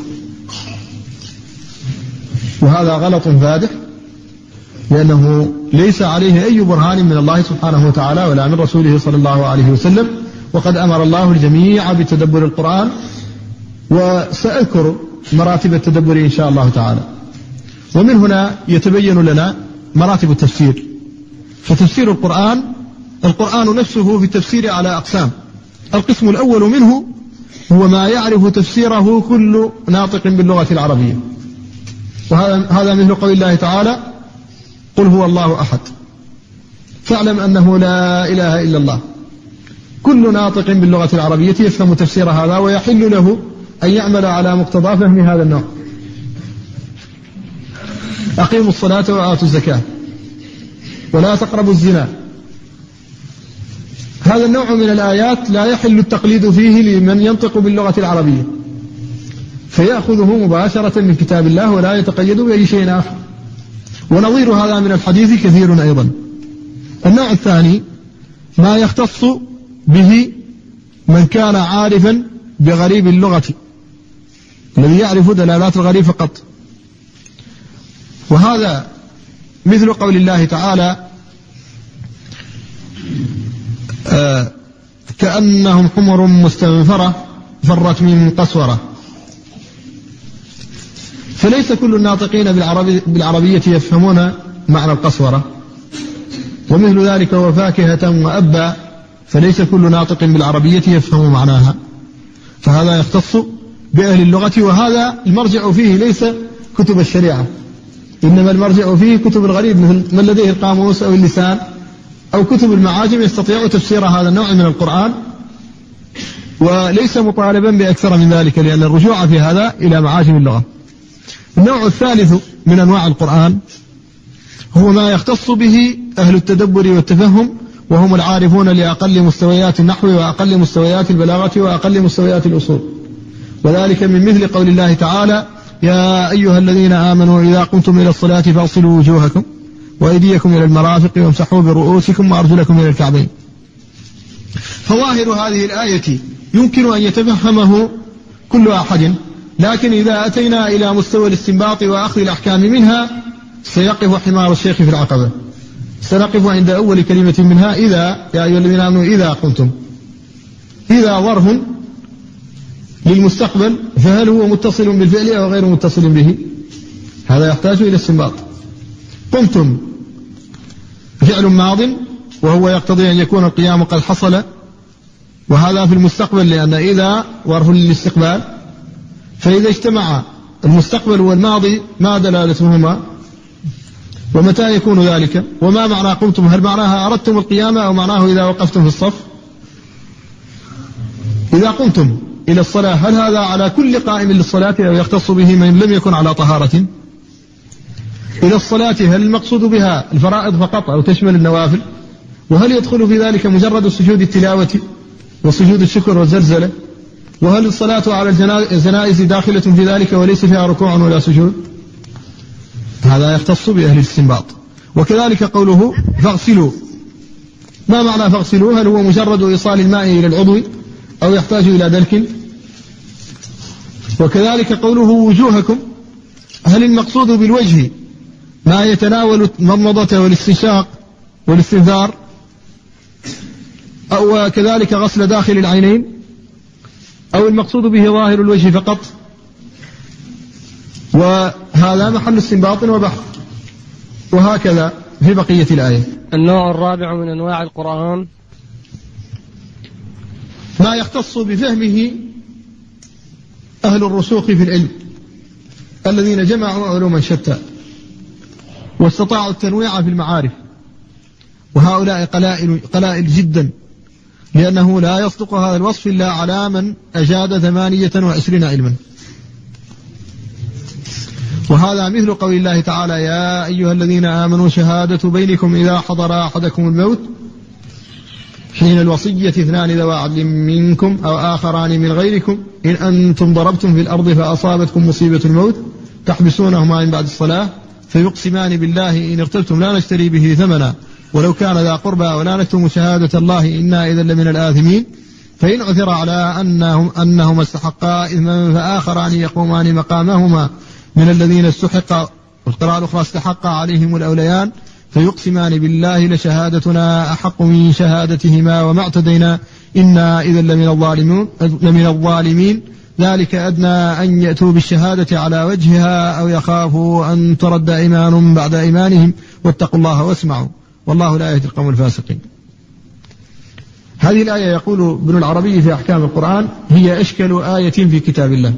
وهذا غلط فادح، لأنه ليس عليه أي برهان من الله سبحانه وتعالى ولا من رسوله صلى الله عليه وسلم، وقد أمر الله الجميع بتدبر القرآن، وسأذكر مراتب التدبر إن شاء الله تعالى. ومن هنا يتبين لنا مراتب التفسير. فتفسير القرآن، القرآن نفسه في التفسير على أقسام. القسم الأول منه هو ما يعرف تفسيره كل ناطق باللغة العربية، وهذا مثل قول الله تعالى قل هو الله أحد فاعلم أنه لا إله إلا الله. كل ناطق باللغة العربية يفهم تفسير هذا ويحل له أن يعمل على مقتضى فهم هذا النوع. أقيموا الصلاة وآتوا الزكاة ولا تقربوا الزنا. هذا النوع من الآيات لا يحل التقليد فيه لمن ينطق باللغة العربية، فيأخذه مباشرة من كتاب الله ولا يتقيد بأي شيء آخر. ونظير هذا من الحديث كثير أيضا. النوع الثاني ما يختص به من كان عارفا بغريب اللغة، الذي يعرف دلالات الغريب فقط، وهذا مثل قول الله تعالى آه كأنهم حمر مستنفرة فرت من قسورة. فليس كل الناطقين بالعربي بالعربية يفهمون معنى القسورة، ومثل ذلك وفاكهة وأبا، فليس كل ناطق بالعربية يفهم معناها، فهذا يختص بأهل اللغة. وهذا المرجع فيه ليس كتب الشريعة، إنما المرجع فيه كتب الغريب مثل من لديه القاموس أو اللسان أو كتب المعاجم يستطيع تفسير هذا النوع من القرآن، وليس مطالبا بأكثر من ذلك، لأن الرجوع في هذا إلى معاجم اللغة. النوع الثالث من أنواع القرآن هو ما يختص به أهل التدبر والتفهم، وهم العارفون لأقل مستويات النحو وأقل مستويات البلاغة وأقل مستويات الأصول، وذلك من مثل قول الله تعالى يا أيها الذين آمنوا إذا قمتم إلى الصلاة فاغسلوا وجوهكم وأيديكم إلى المرافق وامسحوا برؤوسكم وأرجلكم إلى الكعبين. فظاهر هذه الآية يمكن أن يتفهمه كل أحد، لكن إذا أتينا إلى مستوى الاستنباط وأخذ الأحكام منها سيقف حمار الشيخ في العقبة. سنقف عند أول كلمة منها إذا، يا أيها الذين آمنوا إذا قمتم. إذا ظرف للمستقبل، فهل هو متصل بالفعل أو غير متصل به؟ هذا يحتاج إلى استنباط. قمتم فعل ماض وهو يقتضي أن يكون القيام قد حصل، وهذا في المستقبل لأن إذا ظرف للاستقبال، فإذا اجتمع المستقبل والماضي ما دلالتهما ومتى يكون ذلك؟ وما معنى قمتم؟ هل معناها أردتم القيامة أو معناه إذا وقفتم في الصف؟ إذا قمتم إلى الصلاة هل هذا على كل قائم للصلاة أو يختص به من لم يكن على طهارة؟ إلى الصلاة هل المقصود بها الفرائض فقط أو تشمل النوافل؟ وهل يدخل في ذلك مجرد سجود التلاوة وسجود الشكر والزلزلة؟ وهل الصلاة على الجنائز داخلة في ذلك وليس فيها ركوع ولا سجود؟ هذا يختص بأهل الاستنباط. وكذلك قوله فاغسلوا، ما معنى فاغسلوا؟ هل هو مجرد إيصال الماء إلى العضو أو يحتاج إلى دلك؟ وكذلك قوله وجوهكم، هل المقصود بالوجه ما يتناول المضمضة والاستنشاق والاستنثار أو كذلك غسل داخل العينين، أو المقصود به ظاهر الوجه فقط، وهذا محل استنباط وبحث. وهكذا في بقية الآية. النوع الرابع من أنواع القرآن ما يختص بفهمه أهل الرسوخ في العلم الذين جمعوا علوما شتى واستطاعوا التنويع في المعارف، وهؤلاء قلائل, قلائل جدا، لأنه لا يصدق هذا الوصف إلا على من أجاد ثمانية وعشرين علما. وهذا مثل قول الله تعالى: يا أيها الذين آمنوا شهادة بينكم إذا حضر أحدكم الموت حين الوصية اثنان ذوى عدل منكم أو آخران من غيركم إن أنتم ضربتم في الأرض فأصابتكم مصيبة الموت تحبسونهما من بعد الصلاة فيقسمان بالله إن ارتبتم لا نشتري به ثمنا ولو كان ذا قربى ولا نكتم شهادة الله إنا إذا لمن الآثمين فإن عثر على أنهم أنهما استحقا إثما فآخران يقومان مقامهما من الذين استحق، والقراءة الأخرى استحق عليهم الأوليان فيقسمان بالله لشهادتنا أحق من شهادتهما وما اعتدينا إنا إذا لمن الظالمين, لمن الظالمين ذلك أدنى أن يأتوا بالشهادة على وجهها أو يخافوا أن ترد إيمان بعد إيمانهم واتقوا الله واسمعوا والله لا يهدي القوم الفاسقين. هذه الآية يقول ابن العربي في أحكام القرآن هي أشكل آية في كتاب الله،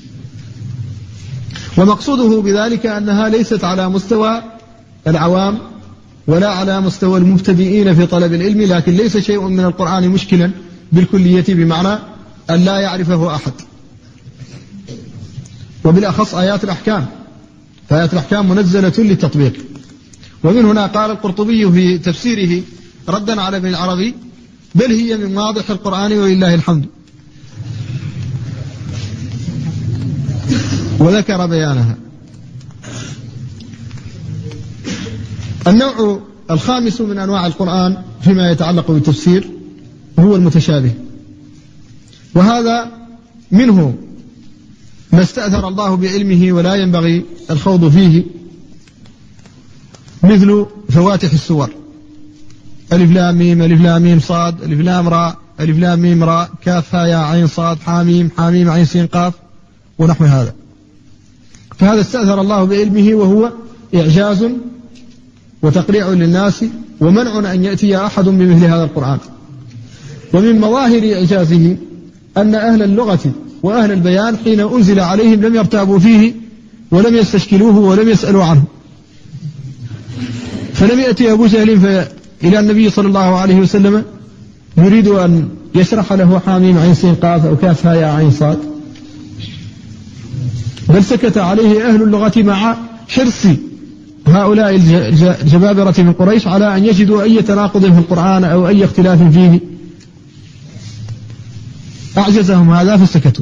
ومقصوده بذلك أنها ليست على مستوى العوام ولا على مستوى المبتدئين في طلب العلم، لكن ليس شيء من القرآن مشكلا بالكلية بمعنى أن لا يعرفه أحد، وبالأخص آيات الأحكام، فآيات الأحكام منزلة للتطبيق. ومن هنا قال القرطبي في تفسيره ردا على ابن العربي: بل هي من واضح القرآن ولله الحمد، وذكر بيانها. النوع الخامس من أنواع القرآن فيما يتعلق بالتفسير هو المتشابه، وهذا منه ما استأثر الله بعلمه ولا ينبغي الخوض فيه، مثل فواتح السور: ألف لام ميم ألف لام ميم صاد ألف لام راء ألف لام ميم راء كاف ها يا عين صاد حاميم حاميم عين سين قاف ونحو هذا. فهذا استأثر الله بعلمه، وهو إعجاز وتقريع للناس ومنع أن يأتي أحد بمثل هذا القرآن. ومن مظاهر إعجازه أن أهل اللغة وأهل البيان حين أنزل عليهم لم يرتابوا فيه ولم يستشكلوه ولم يسألوا عنه، فلم يأتي أبو جهل إلى النبي صلى الله عليه وسلم يريد أن يشرح له حاميم عين سين قاف أو كاف ها يا عين صاد، بل سكت عليه أهل اللغة مع حرص هؤلاء الجبابرة من قريش على أن يجدوا أي تناقض في القرآن أو أي اختلاف فيه، أعجزهم هذا فسكتوا.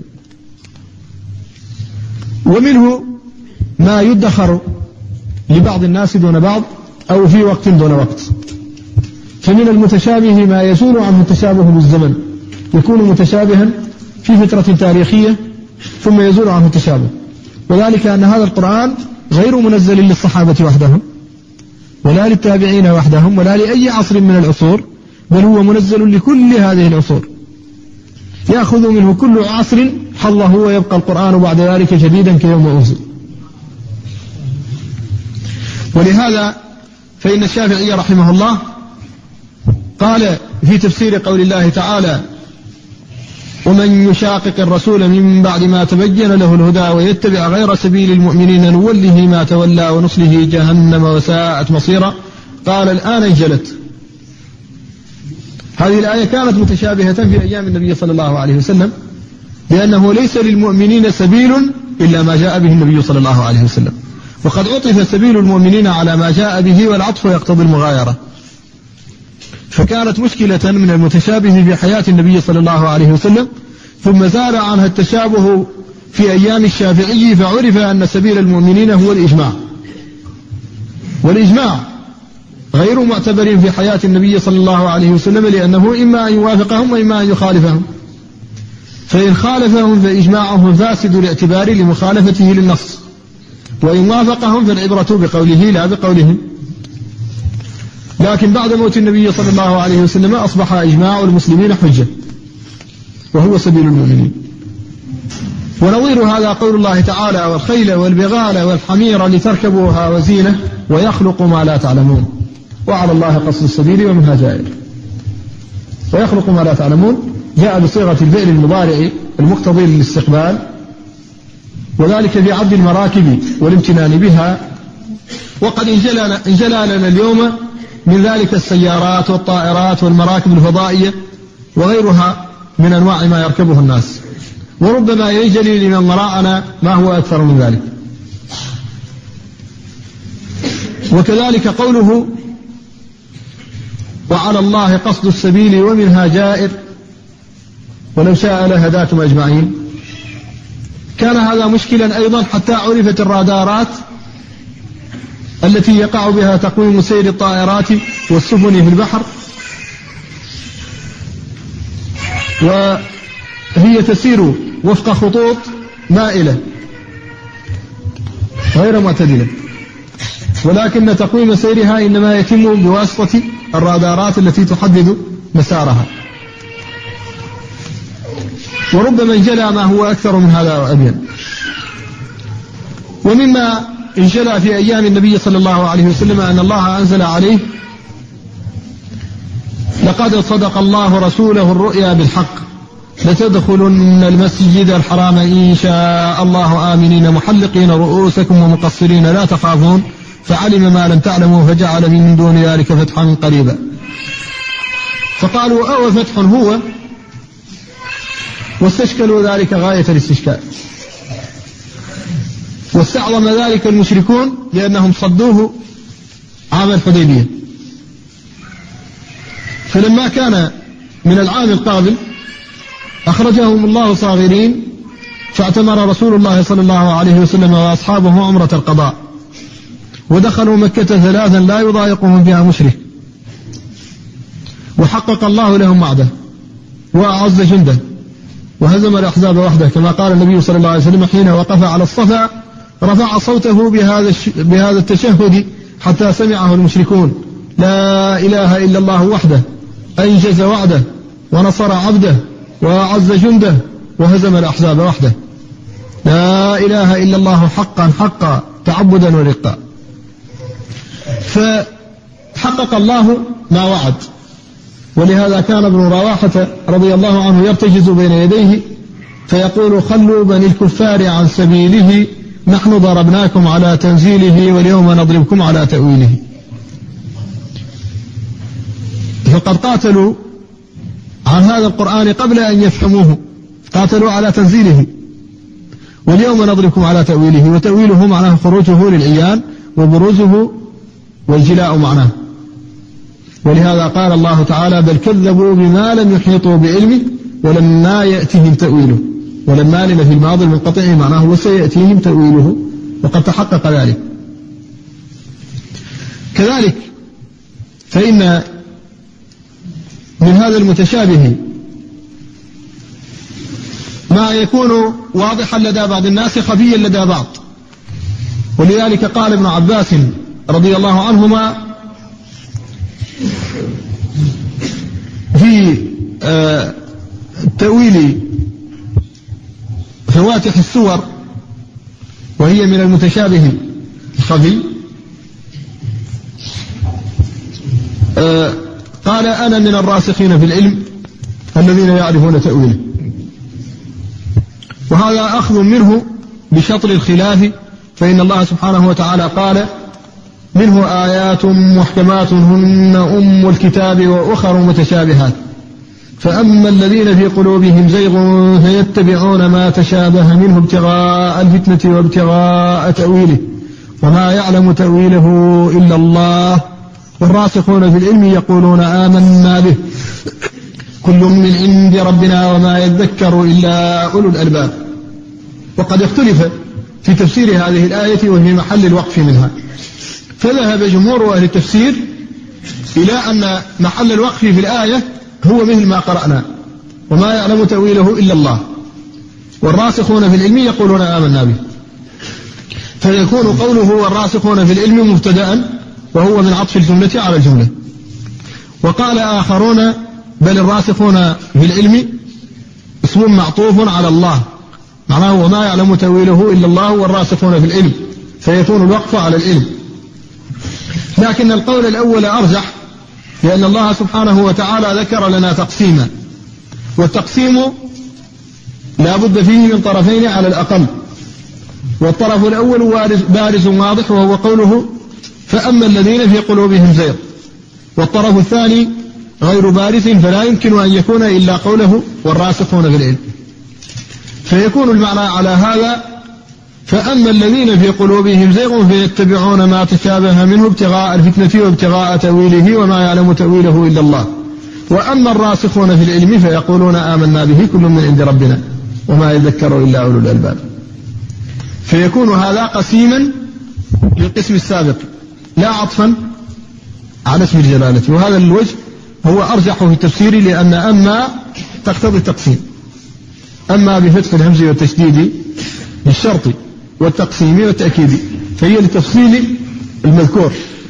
ومنه ما يدخر لبعض الناس دون بعض أو في وقت دون وقت، فمن المتشابه ما يزول عنه التشابه بالزمن، يكون متشابها في فترة تاريخية ثم يزول عنه التشابه، وذلك أن هذا القرآن غير منزل للصحابة وحدهم ولا للتابعين وحدهم ولا لأي عصر من العصور، بل هو منزل لكل هذه العصور، يأخذ منه كل عصر حظه ويبقى القرآن بعد ذلك جديدا كيوم أنزل. ولهذا فإن الشافعي رحمه الله قال في تفسير قول الله تعالى: ومن يشاقق الرسول من بعد ما تبين له الهدى ويتبع غير سبيل المؤمنين نوله ما تولى ونصله جهنم وساءت مصيرا، قال الآن انجلت. هذه الآية كانت متشابهة في أيام النبي صلى الله عليه وسلم، لأنه ليس للمؤمنين سبيل إلا ما جاء به النبي صلى الله عليه وسلم، وقد عطف سبيل المؤمنين على ما جاء به والعطف يقتضي المغايرة، فكانت مشكلة من المتشابه في حياة النبي صلى الله عليه وسلم، ثم زال عنها التشابه في أيام الشافعي فعرف أن سبيل المؤمنين هو الإجماع، والإجماع غير معتبر في حياة النبي صلى الله عليه وسلم، لأنه إما أن يوافقهم وإما أن يخالفهم، فإن خالفهم فإجماعه فاسد الاعتبار لمخالفته للنص، وإن وافقهم فالعبرة بقوله لا بقولهم. لكن بعد موت النبي صلى الله عليه وسلم أصبح إجماع المسلمين حجة، وهو سبيل المؤمنين. ونظير هذا قول الله تعالى: والخيل والبغال والحمير لتركبوها وزينة ويخلق ما لا تعلمون وعلى الله قصد السبيل ومنها جائر. ويخلق ما لا تعلمون جاء بصيغة الفعل المضارع المقتضي للاستقبال، وذلك في عبد المراكب والامتنان بها. وقد انجلى لنا اليوم من ذلك السيارات والطائرات والمراكب الفضائية وغيرها من أنواع ما يركبه الناس، وربما يجري لمن وراءنا ما هو أكثر من ذلك. وكذلك قوله: وعلى الله قصد السبيل ومنها جائر ولو شاء لهداكم أجمعين. كان هذا مشكلا أيضا حتى عرفت الرادارات التي يقع بها تقويم سير الطائرات والسفن في البحر، وهي تسير وفق خطوط مائلة غير معتدلة، ولكن تقويم سيرها إنما يتم بواسطة الرادارات التي تحدد مسارها. وربما انجلى ما هو أكثر من هذا وأبين. ومما انجلى في أيام النبي صلى الله عليه وسلم أن الله أنزل عليه: لقد صدق الله رسوله الرؤيا بالحق لتدخلن المسجد الحرام إن شاء الله آمنين محلقين رؤوسكم ومقصرين لا تخافون فعلم ما لم تعلموا فجعل من دون ذلك فتحا قريبا. فقالوا: أو فتح هو؟ واستشكلوا ذلك غاية الاستشكال. واستعظم ذلك المشركون لأنهم صدوه عام الحديبية. فلما كان من العام القابل أخرجهم الله صاغرين، فاعتمر رسول الله صلى الله عليه وسلم وأصحابه عمرة القضاء، ودخلوا مكة ثلاثا لا يضايقهم فيها مشرك، وحقق الله لهم وعده وأعز جنده وهزم الأحزاب وحده، كما قال النبي صلى الله عليه وسلم حين وقف على الصفا رفع صوته بهذا بهذا التشهد حتى سمعه المشركون: لا إله إلا الله وحده أنجز وعده ونصر عبده وأعز جنده وهزم الأحزاب وحده. لا إله إلا الله حقا حقا تعبدا ورقا. فحقق الله ما وعد. ولهذا كان ابن رواحة رضي الله عنه يرتجز بين يديه فيقول: خلوا بني الكفار عن سبيله نحن ضربناكم على تنزيله واليوم نضربكم على تأويله. فقد قاتلوا عن هذا القرآن قبل أن يفهموه، قاتلوا على تنزيله، واليوم نضربكم على تأويله. وتأويله معناه خروجه للعيان وبروزه والجلاء معناه. ولهذا قال الله تعالى: بل كذبوا بما لم يحيطوا بعلمه ولما يأتهم تأويله. ولما لم في الماضي المنقطع معناه وسيأتيهم تأويله، وقد تحقق ذلك. كذلك فإن من هذا المتشابه ما يكون واضحا لدى بعض الناس خفيا لدى بعض. ولذلك قال ابن عباس رضي الله عنهما في تأويل فواتح السور وهي من المتشابه الخفي، قال: أنا من الراسخين في العلم الذين يعرفون تأويله. وهذا أخذ منه بشطر الخلاف، فإن الله سبحانه وتعالى قال: منه آيات محكمات هن أم الكتاب وأخر متشابهات فأما الذين في قلوبهم زيغ فيتبعون ما تشابه منه ابتغاء الفتنة وابتغاء تأويله وما يعلم تأويله إلا الله والراسخون في العلم يقولون آمنا به كل من عند ربنا وما يذكر إلا أولو الألباب. وقد اختلف في تفسير هذه الآية وهي محل الوقف منها، فذهب جمهور أهل التفسير إلى أن محل الوقف في الآية هو مثل ما قرأنا: وما يعلم تأويله إلا الله والراسخون في العلم يقولون آمنا به. فيكون قوله والراسخون في العلم مبتدأ وهو من عطف الجملة على الجملة. وقال آخرون بل الراسخون في العلم اسم معطوف على الله، معناه وما يعلم تأويله إلا الله والراسخون في العلم، فيكون الوقف على العلم. لكن القول الأول أرجح، لأن الله سبحانه وتعالى ذكر لنا تقسيما، والتقسيم لا بد فيه من طرفين على الأقل. والطرف الأول بارز واضح، وهو قوله فأما الذين في قلوبهم زيغ. والطرف الثاني غير بارز، فلا يمكن أن يكون إلا قوله والراسخون في العلم. فيكون المعنى على هذا فأما الذين في قلوبهم زيغ فيتبعون ما تشابه منه ابتغاء الفتنة وابتغاء تأويله وما يعلم تأويله إلا الله، وأما الراسخون في العلم فيقولون آمنا به كل من عند ربنا وما يذكر إلا أولو الألباب. فيكون هذا قسيما للقسم السابق لا عطفا على اسم الجلالة، وهذا الوجه هو أرجح في التفسير، لأن أما تقتضي التقسيم، أما بفتح الهمز والتشديد للشرط والتقسيم والتأكيد، فهي لتفصيل المذكور